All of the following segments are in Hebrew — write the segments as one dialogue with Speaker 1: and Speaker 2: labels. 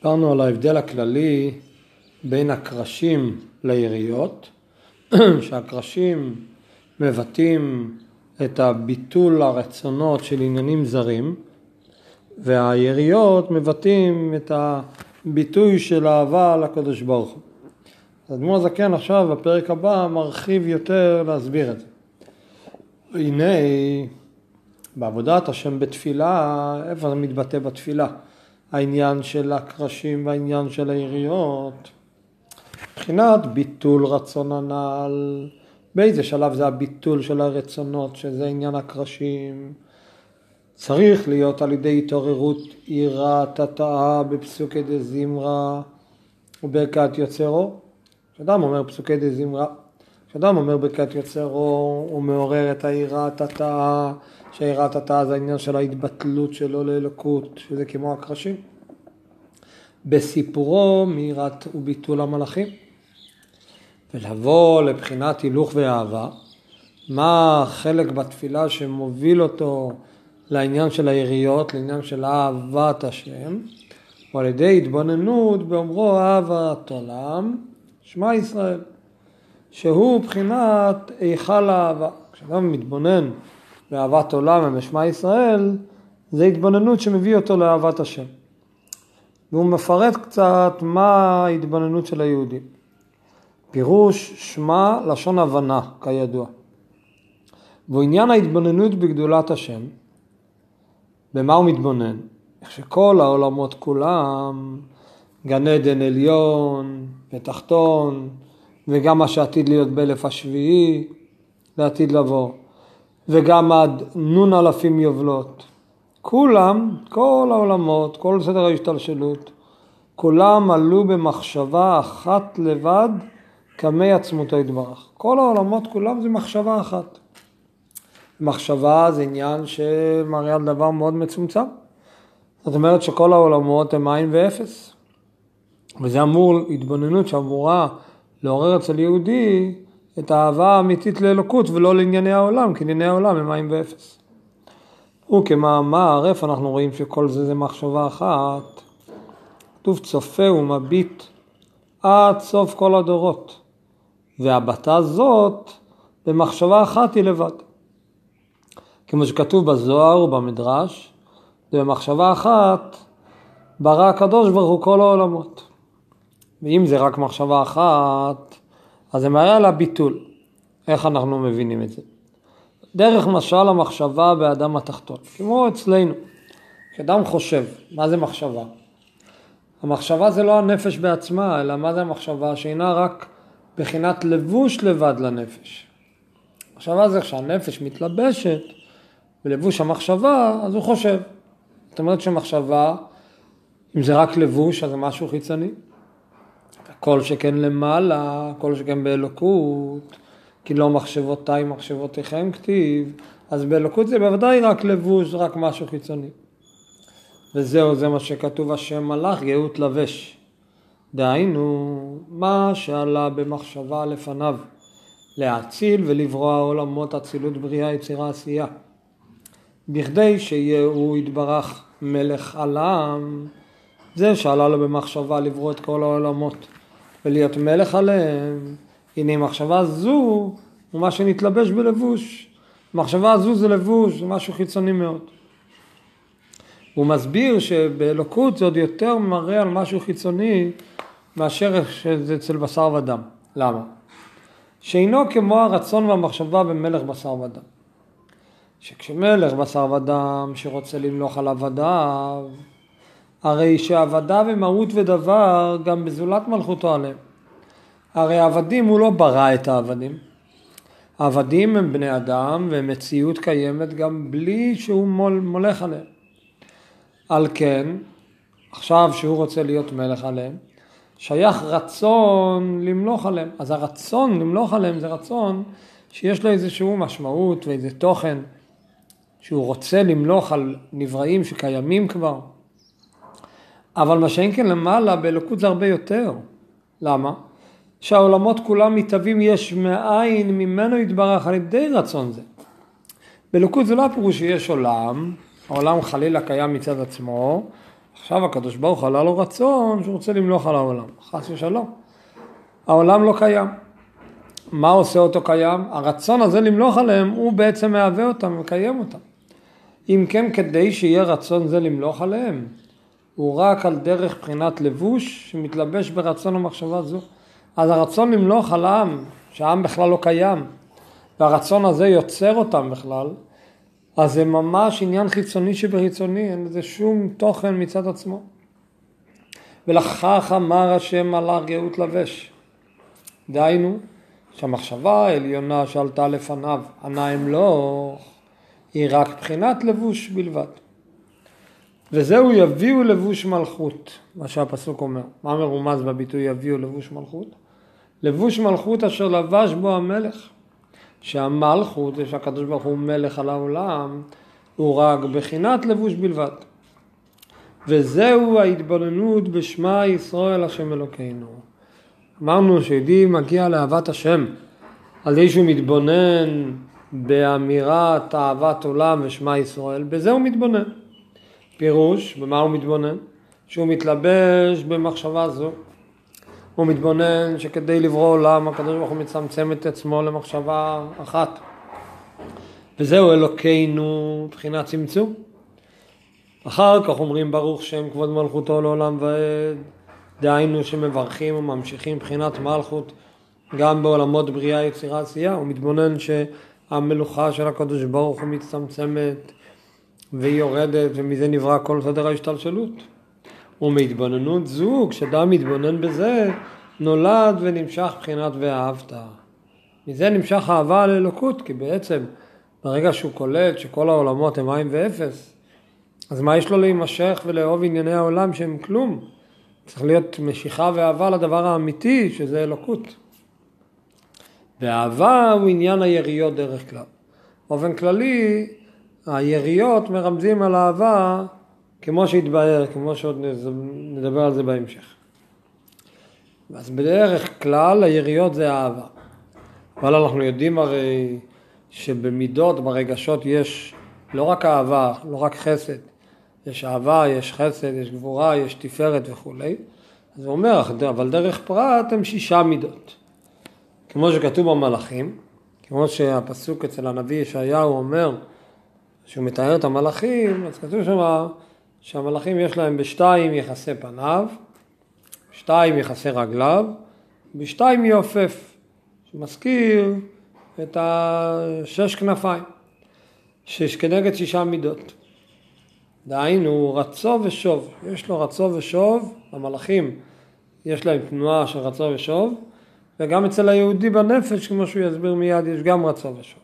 Speaker 1: דיברנו על ההבדל הכללי בין הקרשים ליריות, שהקרשים מבטאים את הביטול הרצונות של עניינים זרים, והיריות מבטאים את הביטוי של אהבה לקדוש ברוך הוא. האדמו"ר הזקן עכשיו בפרק הבא מרחיב יותר להסביר את זה. הנה בעבודת השם בתפילה, איפה זה מתבטא בתפילה? העניין של הקרשים והעניין של היריות. מבחינת ביטול רצון הנעל, באיזה שלב זה הביטול של הרצונות, שזה עניין הקרשים? צריך להיות על ידי התעוררות יראת התאה בפסוקי דזמרה וברכת יוצרו. כשאדם אומר פסוקי דזמרה, כשאדם אומר ברכת יוצרו, הוא מעורר את היראת התאה, שיראת התאה זה העניין של ההתבטלות שלו לאלוקות, שזה כמו הקרשים. בסיפורו מיראת וביטול המלאכים. ולבוא לבחינת הילוך ואהבה, מה החלק בתפילה שמוביל אותו לעניין של היריות, לעניין של אהבת השם, ועל ידי התבוננות באומרו אהבת עולם, שמע ישראל, שהוא בחינת היכל האהבה. כשאדם מתבונן באהבת עולם ובשמע ישראל, זה התבוננות שמביא אותו לאהבת השם. והוא מפרט קצת מה ההתבוננות של היהודים. פירוש שמע לשון הבנה, כידוע. ועניין ההתבוננות בגדולת השם, במה הוא מתבונן? איך שכל העולמות כולם, גן עדן עליון ותחתון, וגם מה שעתיד להיות באלף השביעי, לעתיד לבוא, וגם עד נון אלפים יובלות. כולם, כל העולמות, כל סדר ההשתלשלות, כולם עלו במחשבה אחת לבד, כמי עצמותו יתברך. כל העולמות כולם זה מחשבה אחת. מחשבה זה עניין שמראה על דבר מאוד מצומצם. זאת אומרת שכל העולמות הם עין ואפס. וזה אמור, התבוננות שאמורה לעורר אצל יהודי את האהבה האמיתית לאלוקות ולא לענייני העולם, כי ענייני העולם הם עין ואפס. וכמאמר, איפה אנחנו רואים שכל זה מחשבה אחת? כתוב צופה ומביט עד סוף כל הדורות. והבטה זאת במחשבה אחת היא לבד. כמו שכתוב בזוהר ובמדרש, במחשבה אחת ברא הקדוש ברוך הוא כל העולמות. ואם זה רק מחשבה אחת, אז זה מראה על הביטול. איך אנחנו מבינים את זה? דרך משל המחשבה באדם התחתון. כמו אצלנו, כשאדם חושב, מה זה מחשבה? המחשבה זה לא הנפש בעצמה, אלא מה זה המחשבה? שאינה רק בחינת לבוש לבד לנפש. מחשבה זה כשהנפש מתלבשת בלבוש המחשבה, אז הוא חושב. זאת אומרת שמחשבה, אם זה רק לבוש, אז זה משהו חיצוני. כל שכן למעלה, כל שכן באלוקות, כי לא מחשבותיי, מחשבותיכם כתיב, אז באלוקות זה בוודאי רק לבוש, רק משהו חיצוני. וזהו, זה מה שכתוב השם מלאך, גאות לבש. דהיינו, מה שעלה במחשבה לפניו, להציל ולברוא העולמות, הצילות בריאה, יצירה, עשייה. בכדי שיהיה הוא יתברך מלך עולם, זה שעלה לו במחשבה לברוא את כל העולמות, ולהיות מלך עליהם. הנה מחשבה זו הוא מה שנתלבש בלבוש. מחשבה זו זה לבוש, זה משהו חיצוני מאוד. הוא מסביר שבאלוקות זה עוד יותר מראה על משהו חיצוני מאשר שזה אצל בשר ודם. למה? שאינו כמו הרצון והמחשבה במלך בשר ודם. שכשמלך בשר ודם שרוצה למלוך על עבדיו, הרי שעבדיו הם מהות ודבר גם בזולת מלכותו עליהם. הרי העבדים הוא לא ברא את העבדים. העבדים הם בני אדם ומציאות קיימת גם בלי שהוא מולך עליהם. על כן, עכשיו שהוא רוצה להיות מלך עליהם, שייך רצון למלוך עליהם. אז הרצון למלוך עליהם זה רצון שיש לו איזשהו משמעות ואיזה תוכן, שהוא רוצה למלוך על נבראים שקיימים כבר. אבל מה שאין כן למעלה, באלוקות זה הרבה יותר. למה? שהעולמות כולם מתהווים יש מאין ממנו יתברך על ידי רצון זה. באלוקות זה לא הפירוש שיש עולם, העולם חלילה קיים מצד עצמו, עכשיו הקדוש ברוך עלה לו רצון שהוא רוצה למלוך על העולם, חס ושלום. העולם לא קיים. מה עושה אותו קיים? הרצון הזה למלוך עליהם הוא בעצם מהווה אותם, מקיים אותם. אם כן, כדי שיהיה רצון זה למלוך עליהם, הוא רק על דרך בחינת לבוש שמתלבש ברצון המחשבה זו. אז הרצון למלוך על העם, שהעם בכלל לא קיים, והרצון הזה יוצר אותם בכלל, אז זה ממש עניין חיצוני שבחיצוני, אין לזה שום תוכן מצד עצמו. ולכך אמר השם מלאך גאות לבש. דהיינו, שהמחשבה העליונה שעלתה לפניו, ענה המלוך, היא רק בחינת לבוש בלבד. וזהו יביאו לבוש מלכות, מה שהפסוק אומר. מה מרומז בביטוי יביאו לבוש מלכות? לבוש מלכות אשר לבש בו המלך. שהמלכות, שהקדוש ברוך הוא מלך על העולם, הוא רק בחינת לבוש בלבד. וזהו ההתבוננות בשמה ישראל השם אלוקינו. אמרנו שיהודי מגיע לאהבת השם, על זה שהוא מתבונן באמירת אהבת עולם ושמה ישראל, בזה הוא מתבונן. פירוש, במה הוא מתבונן? שהוא מתלבש במחשבה זו. הוא מתבונן שכדי לברוא עולם, הקדוש ברוך הוא מצמצם את עצמו למחשבה אחת. וזהו אלוקינו בחינת צמצום. אחר כך אומרים ברוך שם כבוד מלכותו לעולם ועד, דהיינו שמברכים וממשיכים בחינת מלכות גם בעולמות בריאה יצירה עשייה. הוא מתבונן שהמלוכה של הקדוש ברוך הוא מצטמצמת והיא יורדת, ומזה נברא כל סדר ההשתלשלות. ומהתבוננות זו, כשאדם מתבונן בזה, נולד ונמשך בחינת ואהבת. מזה נמשך אהבה על אלוקות, כי בעצם ברגע שהוא קולט שכל העולמות הם מים ואפס, אז מה יש לו להימשך ולאהוב ענייני העולם שהם כלום? צריך להיות משיכה ואהבה לדבר האמיתי, שזה אלוקות. ואהבה הוא עניין היריות דרך כלל. באופן כללי, היריות מרמזים על אהבה כמו שהתבהר, כמו שעוד נדבר על זה בהמשך. אז בדרך כלל היריות זה אהבה. אבל אנחנו יודעים הרי שבמידות, ברגשות יש לא רק אהבה, לא רק חסד. יש אהבה, יש חסד, יש גבורה, יש תפארת וכו'. אז הוא אומר, אבל דרך פרט הם 6 מידות. כמו שכתוב במלאכים, כמו שהפסוק אצל הנביא ישעיהו אומר, שהוא מתאר את המלאכים, אז כתוב שם שהמלאכים יש להם ב2 יחסי פניו, 2 יחסי רגליו, ב2 יעופף, שמזכיר את 6 כנפיים, כנגד 6 מידות. דהיינו רצו ושוב, יש לו רצו ושוב, המלאכים יש להם תנועה של רצו ושוב, וגם אצל היהודי בנפש, כמו שהוא יסביר מיד, יש גם רצו ושוב.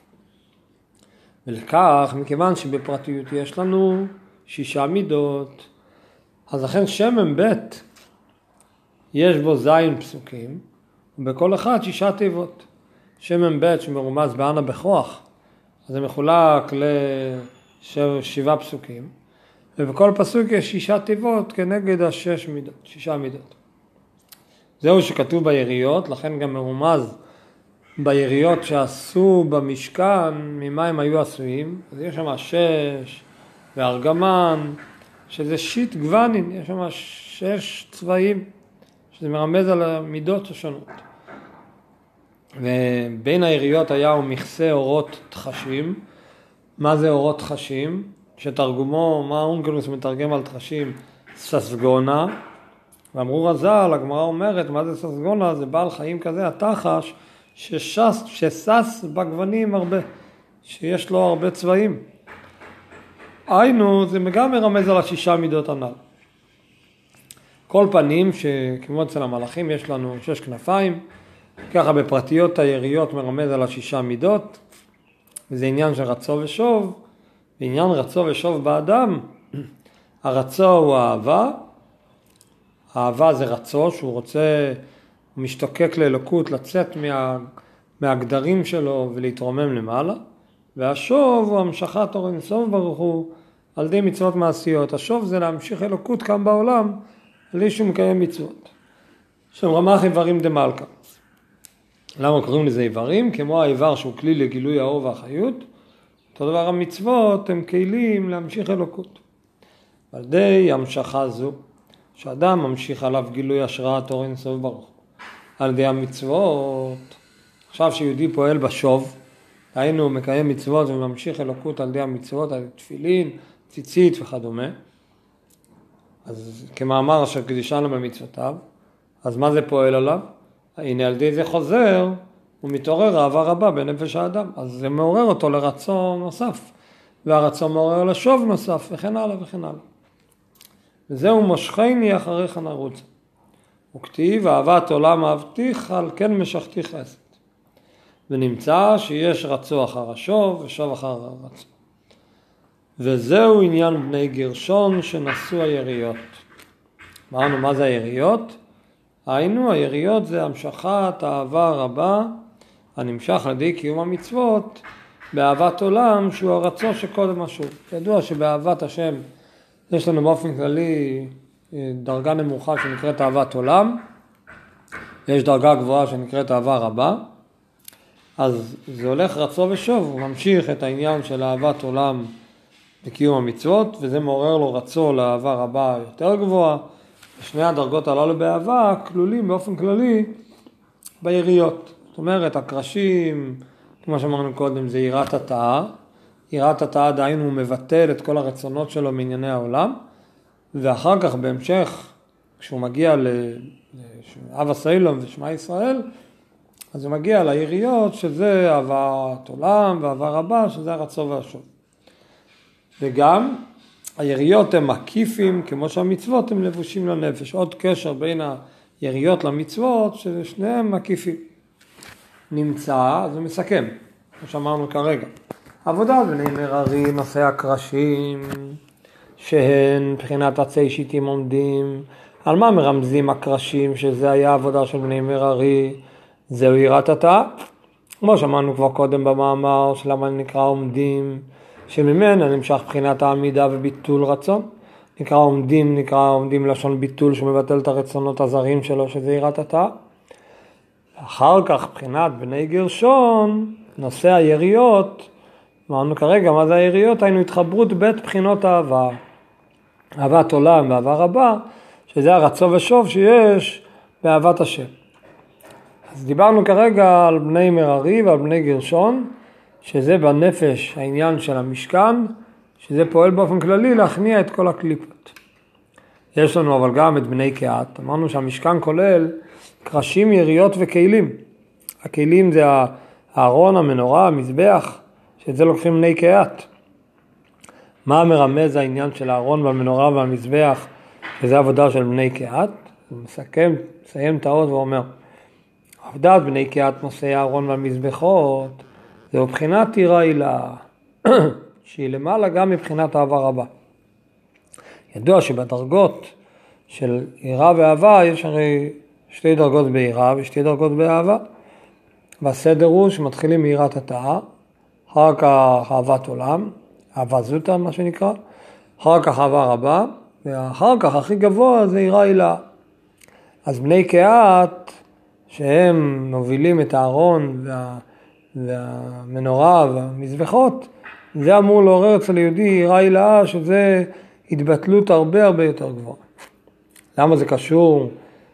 Speaker 1: ולכך, מכיוון שבפרטיות יש לנו 6 מידות, אז לכן שמן ב' יש בו זין פסוקים, ובכל אחד 6 תיבות. שמן ב' שמרומז באנה בכוח, אז זה מחולק ל7 פסוקים, ובכל פסוק יש 6 תיבות כנגד 6 מידות. זהו שכתוב ביריות, לכן גם מרומז ביריות שעשו במשכן, ממה הם היו עשויים. אז יש שם 6 וארגמן, שזה שיט גוונין, יש שם 6 צבעים, שזה מרמז על המידות השונות. ובין היריות היה הוא מכסה אורות תחשים. מה זה אורות תחשים? שתרגומו, מה אונקלוס מתרגם על תחשים? ססגונה. ואמרו רז"ל, הגמרא אומרת, מה זה ססגונה? זה בעל חיים כזה, התחש, שסס בגוונים הרבה, שיש לו הרבה צבעים. היינו, זה גם מרמז על 6 מידות הנ"ל. כל פנים, שכמו אצל המלאכים יש לנו 6 כנפיים, ככה בפרטיות היריות מרמז על 6 מידות, וזה עניין של רצו ושוב. בעניין רצו ושוב באדם, הרצו הוא האהבה, האהבה זה רצו, שהוא רוצה, הוא משתוקק לאלוקות, לצאת מהגדרים שלו ולהתרומם למעלה, והשוב הוא המשכת אור אינסוף ברוך הוא על ידי מצוות מעשיות. השוב זה להמשיך אלוקות כאן בעולם, על ידי שהוא מקיים מצוות. שם רמ"ח איברים דמלכה. למה קוראים לזה איברים? כמו האיבר שהוא כלי לגילוי האור והחיות, אותו דבר המצוות הם כלים להמשיך אלוקות. על ידי המשכה זו, שאדם ממשיך עליו גילוי השראת אור אין סוף ברוך. על ידי המצוות, עכשיו שיהודי פועל בשוב, היינו מקיים מצוות וממשיך אלוקות על ידי המצוות, על ידי תפילין, ציצית וכדומה, אז כמאמר אשר קדישנו במצוותיו, אז מה זה פועל עליו? הנה על ידי זה חוזר, הוא מתעורר אהבה רבה בנפש האדם, אז זה מעורר אותו לרצון נוסף, והרצון מעורר לשוב נוסף, וכן הלאה וכן הלאה. וזהו מושכני אחריך נרוץ. וכתיב אהבת עולם אהבתיך, על כן משכתי חסד. ונמצא שיש רצו אחר השוב ושוב אחר הרצו. וזהו עניין בני גרשון שנשאו היריות. אמרנו מה זה היריות? היינו, היריות זה המשכת אהבה רבה הנמשך על ידי קיום המצוות באהבת עולם שהוא הרצו שקודם השוב. ידוע שבאהבת השם יש לנו באופן כללי דרגה נמוכה שנקראת אהבת עולם, יש דרגה גבוהה שנקראת אהבה רבה, אז זה הולך רצו ושוב, הוא ממשיך את העניין של אהבת עולם בקיום המצוות, וזה מעורר לו רצו לאהבה רבה יותר גבוהה. שני הדרגות הללו באהבה כלולים באופן כללי ביריות. זאת אומרת, הקרשים, כמו שאמרנו קודם, זה יראת התאה. יראת התאה דהיינו הוא מבטל את כל הרצונות שלו מענייני העולם, ואחר כך בהמשך, כשהוא מגיע לאב הסיילום ושמע ישראל, אז הוא מגיע ליריות שזה אהבת עולם ואהבה רבה, שזה הרצו והשוב. וגם היריות הם מקיפים, כמו שהמצוות הם לבושים לנפש. עוד קשר בין היריות למצוות, ששניהם מקיפים. נמצא, אז הוא מסכם, כמו שאמרנו כרגע. עבודה בני מררי, נושא הקרשים, שהן מבחינת עצי שיטים עומדים. על מה מרמזים הקרשים, שזה היה עבודה של בני מררי? זהו יראת התאה. כמו שאמרנו כבר קודם במאמר, שלמה נקרא עומדים, שממנה נמשך בחינת העמידה וביטול רצון. נקרא עומדים לשון ביטול שמבטל את הרצונות הזרים שלו, שזה יראת התאה. אחר כך בחינת בני גרשון, נושא היריות, אמרנו כרגע מה זה היריות, היינו התחברות בית בחינות אהבה. אהבת עולם ואהבה רבה, שזה הרצו ושוב שיש באהבת השם. אז דיברנו כרגע על בני מררי ועל בני גרשון, שזה בנפש העניין של המשכן, שזה פועל באופן כללי להכניע את כל הקליפות. יש לנו אבל גם את בני קהת. אמרנו שהמשכן כולל קרשים, יריות וכלים. הכלים זה הארון, המנורה, המזבח, שאת זה לוקחים בני קהת. מה מרמז העניין של הארון והמנורה והמזבח, שזה עבודה של בני קהת? הוא מסיים את האות ואומר, עבודת בני קהת נושאי הארון והמזבחות, זהו בחינת יראה הילה, שהיא למעלה גם מבחינת אהבה רבה. ידוע שבדרגות של יראה ואהבה יש הרי שתי דרגות ביראה ושתי דרגות באהבה. והסדר הוא שמתחילים מיראת התאה, אחר כך אהבת עולם, אהבה זוטה מה שנקרא, אחר כך אהבה רבה, ואחר כך הכי גבוה זה יראה הילה. אז בני קהת שהם מובילים את הארון והמנורה והמזבחות, זה אמור לעורר אצל יהודי יראה הילה, שזה התבטלות הרבה יותר גבוהה. למה זה קשור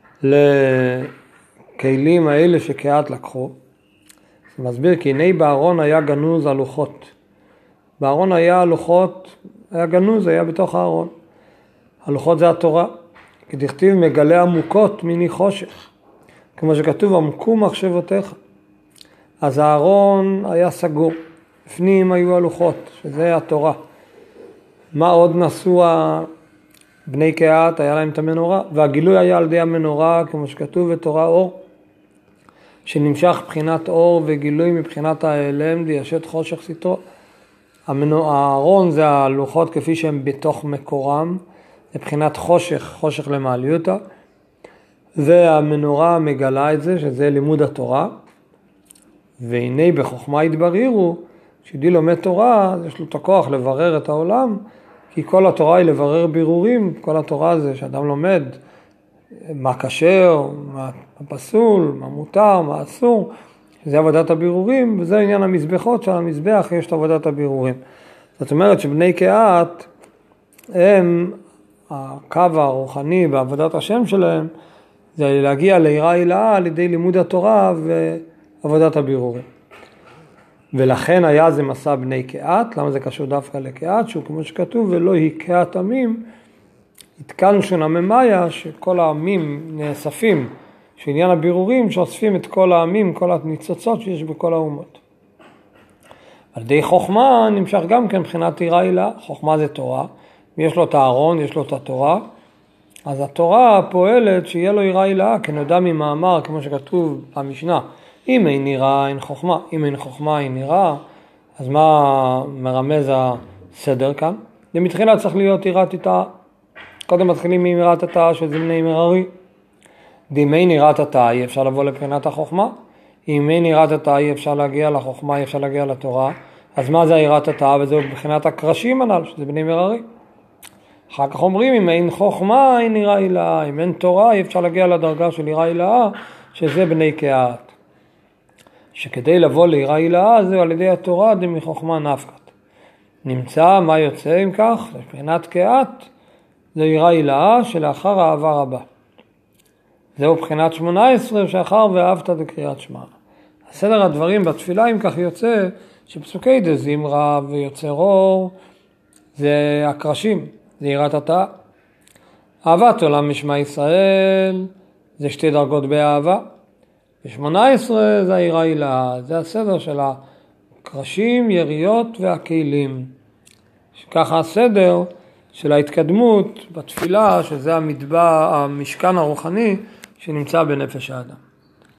Speaker 1: לכלים האלה שקהת לקחו? זה מסביר כי הנה בארון היה גנוז הלוחות. בארון היה הלוחות, היה גנוז, היה בתוך הארון. הלוחות זה התורה. כדכתיב מגלה עמוקות מיני חושך. כמו שכתוב עמקו מחשבותיך. אז הארון היה סגור. בפנים היו הלוחות, שזה התורה. מה עוד נשאו בני קהת? היה להם את המנורה. והגילוי היה על ידי המנורה, כמו שכתוב בתורה אור. שנמשך בחינת אור וגילוי מבחינת ההיעלם דישת חושך סתרו. הארון זה הלוחות כפי שהם בתוך מקורם, זה בחינת חושך למעליותה, והמנורה מגלה את זה, שזה לימוד התורה, והנה בחוכמה התברירו, כשיהודי לומד תורה, יש לו את הכוח לברר את העולם, כי כל התורה היא לברר בירורים, כל התורה זה שאדם לומד מה כשר, מה פסול, מה מותר, מה אסור, זה עבודת הבירורים, וזה עניין המזבחות, שעל המזבח יש את עבודת הבירורים. זאת אומרת שבני קהת הם הקו הרוחני בעבודת השם שלהם, זה להגיע ליראה הילאה על ידי לימוד התורה ועבודת הבירורים. ולכן היה זה מסע בני קהת. למה זה קשור דווקא לקהת? שהוא כמו שכתוב, ולא היא קהת עמים, התקנו שונה ממאיה, שכל העמים נאספים, שעניין הבירורים שאוספים את כל העמים, כל הניצוצות שיש בכל האומות. על ידי חוכמה נמשך גם כן מבחינת יראה הילאה. חוכמה זה תורה, יש לו את הארון, יש לו את התורה, אז התורה פועלת שיהיה לו יראה הילאה, כנודע ממאמר, כמו שכתוב במשנה, אם אין יראה אין חוכמה, אם אין חוכמה אין יראה. אז מה מרמז הסדר כאן? מתחילה צריך להיות יראת התאה. קודם מתחילים עם יראת התאה שזה בני מררי. אם אין יראת התאה אי אפשר לבוא לבחינת החוכמה. אם אין יראת התאה אי אפשר להגיע לחוכמה, אי אפשר להגיע לתורה. אז מה זה יראת התאה? וזה בחינת הקרשים הנ"ל, שזה בני מררי. אחר כך אומרים, אם אין חוכמה אין יראה הילאה, אם אין תורה אי אפשר להגיע לדרגה של יראה הילאה, שזה בני קהת. שכדי לבוא ליראה הילאה זה על ידי התורה דמחוכמה נפקת. נמצא מה יוצא עם כך? מבחינת קהת זה יראה הילאה שלאחר אהבה רבה. זהו בחינת 18 שאחר ואהבת בקריאת שמע. הסדר הדברים בתפילה אם כך יוצא שפסוקי דזמרה ויוצר אור זה הקרשים, זה יראת התאה. אהבת עולם משמע ישראל זה 2 דרגות באהבה. ו18 זה היראה הילאה, זה הסדר של הקרשים, יריות והכלים. שככה הסדר של ההתקדמות בתפילה, שזה המשכן הרוחני שנמצא בנפש האדם.